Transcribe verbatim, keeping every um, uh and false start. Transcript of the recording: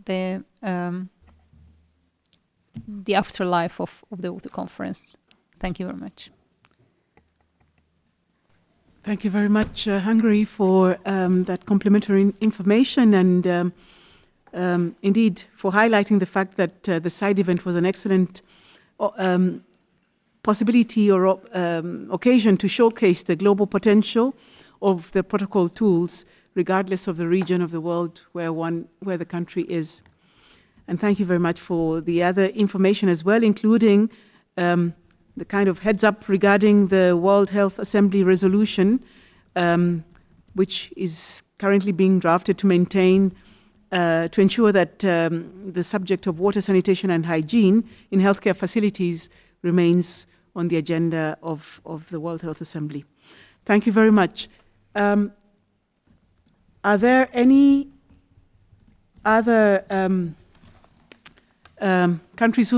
the um, the afterlife of, of the water conference. Thank you very much. Thank you very much, uh, Hungary, for um, that complimentary information and um, um, indeed for highlighting the fact that uh, the side event was an excellent um, possibility or um, occasion to showcase the global potential of the protocol tools, regardless of the region of the world where one where the country is. And thank you very much for the other information as well, including um, the kind of heads up regarding the World Health Assembly resolution, um, which is currently being drafted to maintain, uh, to ensure that um, the subject of water, sanitation and hygiene in healthcare facilities remains on the agenda of, of the World Health Assembly. Thank you very much. Um, are there any other um, um, countries who